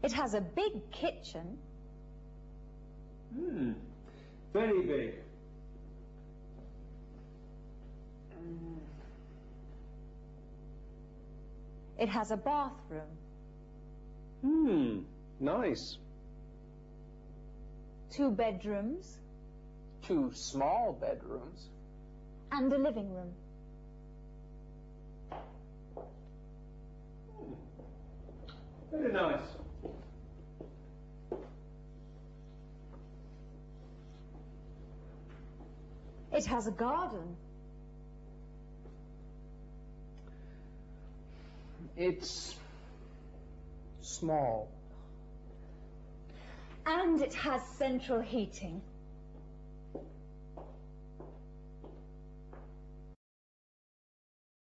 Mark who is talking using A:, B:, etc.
A: It has a big kitchen.
B: Very big.
A: It has a bathroom.
B: Nice.
A: 2 bedrooms.
C: 2 small bedrooms.
A: And a living room.
B: Very nice.
A: It has a garden.
C: It's small.
A: And it has central heating.